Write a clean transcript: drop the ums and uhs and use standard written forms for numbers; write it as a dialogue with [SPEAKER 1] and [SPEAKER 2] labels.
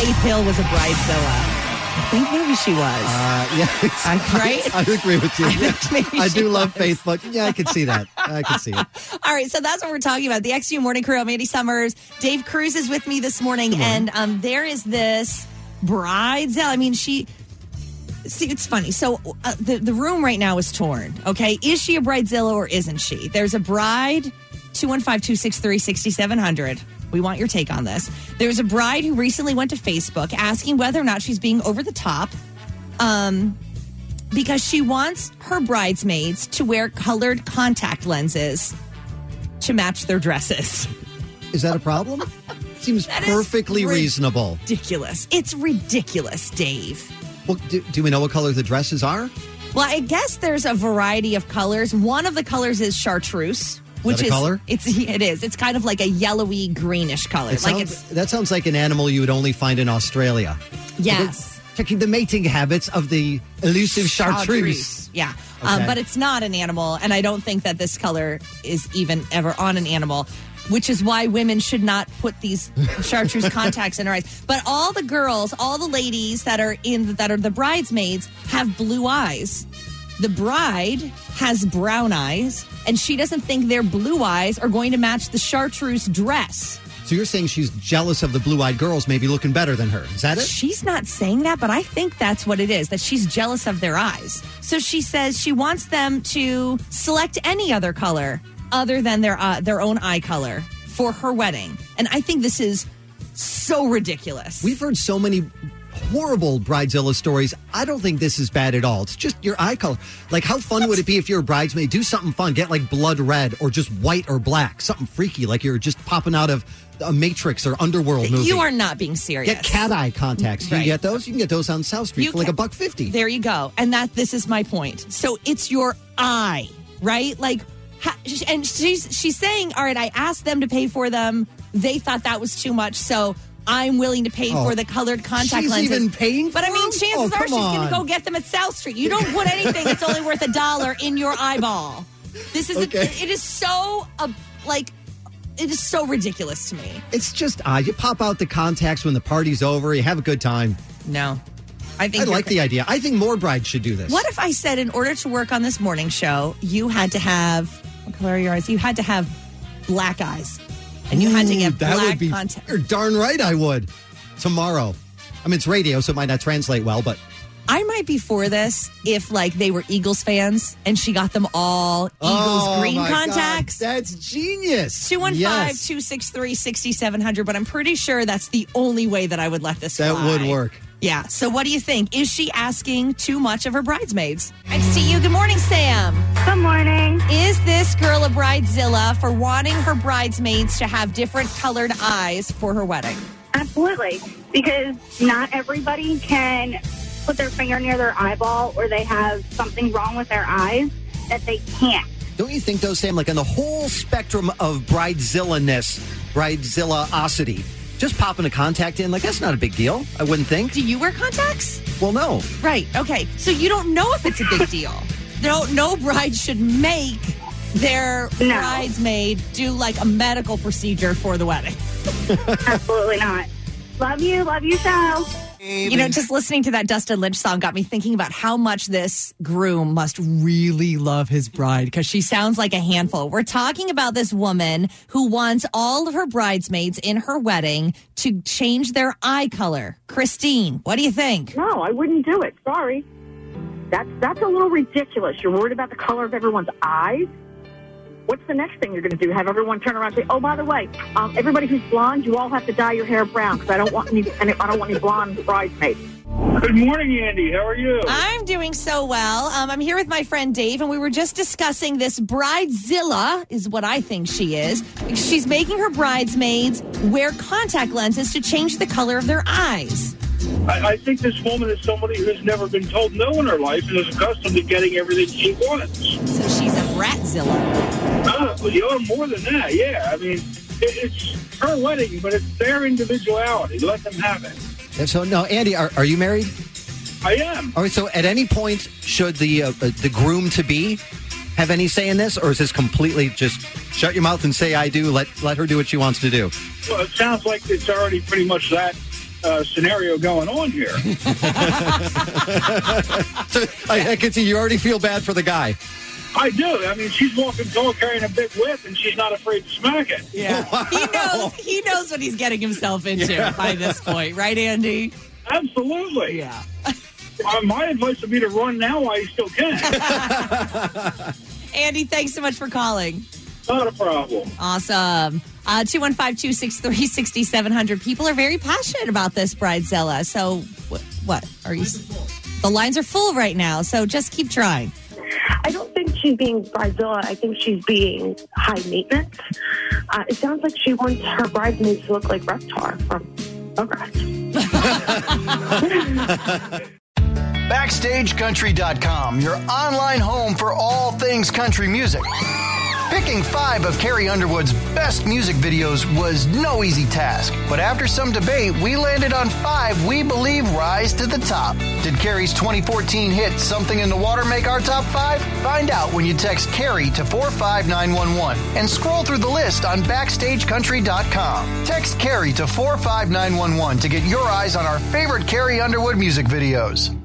[SPEAKER 1] Faith Hill was a bridezilla. I think maybe she was. Right?
[SPEAKER 2] I agree with you. I do love
[SPEAKER 1] was.
[SPEAKER 2] Faith, but yeah, I can see that. I can see it.
[SPEAKER 1] All right, so that's what we're talking about. The XU Morning Crew. I'm Andy Summers. Dave Cruz is with me this morning, and there is this bridezilla. I mean, see, it's funny. So the room right now is torn, okay? Is she a bridezilla or isn't she? There's a bride, 215-263-6700. We want your take on this. There's a bride who recently went to Facebook asking whether or not she's being over the top because she wants her bridesmaids to wear colored contact lenses to match their dresses.
[SPEAKER 2] Is that a problem? Seems perfectly reasonable.
[SPEAKER 1] Ridiculous. It's ridiculous, Dave.
[SPEAKER 2] Well, do we know what color the dresses are?
[SPEAKER 1] Well, I guess there's a variety of colors. One of the colors is chartreuse. Which is
[SPEAKER 2] color?
[SPEAKER 1] It is. It's kind of like a yellowy greenish color.
[SPEAKER 2] That sounds like an animal you would only find in Australia.
[SPEAKER 1] Yes.
[SPEAKER 2] Checking the mating habits of the elusive chartreuse.
[SPEAKER 1] Yeah.
[SPEAKER 2] Okay.
[SPEAKER 1] But it's not an animal, and I don't think that this color is even ever on an animal, which is why women should not put these chartreuse contacts in her eyes. But all the girls, all the ladies that are the bridesmaids have blue eyes. The bride has brown eyes, and she doesn't think their blue eyes are going to match the chartreuse dress.
[SPEAKER 2] So you're saying she's jealous of the blue-eyed girls maybe looking better than her. Is that it?
[SPEAKER 1] She's not saying that, but I think that's what it is, that she's jealous of their eyes. So she says she wants them to select any other color other than their own eye color for her wedding. And I think this is so ridiculous.
[SPEAKER 2] We've heard so many horrible bridezilla stories. I don't think this is bad at all. It's just your eye color. Like, how fun would it be if you're a bridesmaid? Do something fun. Get like blood red or just white or black. Something freaky, like you're just popping out of a Matrix or Underworld movie.
[SPEAKER 1] You are not being serious.
[SPEAKER 2] Get cat eye contacts. Can you get those? You can get those on South Street for like $1.50.
[SPEAKER 1] There you go. And this is my point. So it's your eye, right? Like, and she's saying, all right, I asked them to pay for them. They thought that was too much, so I'm willing to pay for the colored contact lenses.
[SPEAKER 2] She's even paying for
[SPEAKER 1] But I mean, chances are she's going to go get them at South Street. You don't put anything that's only worth $1 in your eyeball. This is it is so it is so ridiculous to me.
[SPEAKER 2] It's just odd. You pop out the contacts when the party's over. You have a good time.
[SPEAKER 1] No. I
[SPEAKER 2] like the idea. I think more brides should do this.
[SPEAKER 1] What if I said in order to work on this morning show, you had to have, what color are your eyes? You had to have black eyes. And you had to get black contact.
[SPEAKER 2] You're darn right I would. Tomorrow. I mean, it's radio, so it might not translate well, but
[SPEAKER 1] I might be for this if, like, they were Eagles fans and she got them all Eagles green contacts.
[SPEAKER 2] God, that's genius.
[SPEAKER 1] 215-263-6700, but I'm pretty sure that's the only way that I would let this fly.
[SPEAKER 2] That would work.
[SPEAKER 1] Yeah. So what do you think? Is she asking too much of her bridesmaids? Next to you. Good morning, Sam.
[SPEAKER 3] Good morning.
[SPEAKER 1] Is this girl a bridezilla for wanting her bridesmaids to have different colored eyes for her wedding?
[SPEAKER 3] Absolutely. Because not everybody can put their finger near their eyeball or they have something wrong with their eyes that they can't.
[SPEAKER 2] Don't you think, though, Sam, like on the whole spectrum of bridezilla-ness, bridezilla-osity, just popping a contact in, like, that's not a big deal, I wouldn't think.
[SPEAKER 1] Do you wear contacts?
[SPEAKER 2] Well, no.
[SPEAKER 1] Right. Okay. So you don't know if it's a big deal. No bride should make their bridesmaid do like a medical procedure for the wedding.
[SPEAKER 3] Absolutely not. Love you, so.
[SPEAKER 1] You know, just listening to that Dustin Lynch song got me thinking about how much this groom must really love his bride, because she sounds like a handful. We're talking about this woman who wants all of her bridesmaids in her wedding to change their eye color. Christine, what do you think?
[SPEAKER 4] No, I wouldn't do it. Sorry. That's a little ridiculous. You're worried about the color of everyone's eyes? What's the next thing you're going to do? Have everyone turn around and say, "Oh, by the way, everybody who's blonde, you all have to dye your hair brown because I don't want any blonde bridesmaids."
[SPEAKER 5] Good morning, Andy. How are you?
[SPEAKER 1] I'm doing so well. I'm here with my friend Dave, and we were just discussing this bridezilla, is what I think she is. She's making her bridesmaids wear contact lenses to change the color of their eyes.
[SPEAKER 5] I think this woman is somebody who's never been told no in her life and is accustomed to getting everything she wants.
[SPEAKER 1] So she's a bratzilla.
[SPEAKER 5] More than that, yeah. I mean, it's her wedding, but it's their individuality. Let them have it.
[SPEAKER 2] And so, no, Andy, are you married?
[SPEAKER 5] I am.
[SPEAKER 2] All right, so at any point, should the groom-to-be have any say in this, or is this completely just shut your mouth and say I do, let her do what she wants to do?
[SPEAKER 5] Well, it sounds like it's already pretty much that scenario going on here.
[SPEAKER 2] So, I can see you already feel bad for the guy.
[SPEAKER 5] I do. I mean, she's walking tall, carrying a big whip, and she's not afraid to smack it.
[SPEAKER 1] Yeah.
[SPEAKER 2] Wow.
[SPEAKER 1] He knows what he's getting himself into by this point, right, Andy?
[SPEAKER 5] Absolutely.
[SPEAKER 1] Yeah.
[SPEAKER 5] My advice would be to run now while you still can.
[SPEAKER 1] Andy, thanks so much for calling.
[SPEAKER 5] Not a problem.
[SPEAKER 1] Awesome. 215-263-6700. People are very passionate about this, Bridezilla. So, what are you? The lines are full right now, so just keep trying.
[SPEAKER 6] I don't think she's being Bridezilla. I think she's being high maintenance. It sounds like she wants her bridesmaids to look like Reptar from Rugrats.
[SPEAKER 7] BackstageCountry.com, your online home for all things country music. Picking 5 of Carrie Underwood's best music videos was no easy task, but after some debate, we landed on 5 we believe rise to the top. Did Carrie's 2014 hit Something in the Water make our top 5? Find out when you text Carrie to 45911 and scroll through the list on BackstageCountry.com. Text Carrie to 45911 to get your eyes on our favorite Carrie Underwood music videos.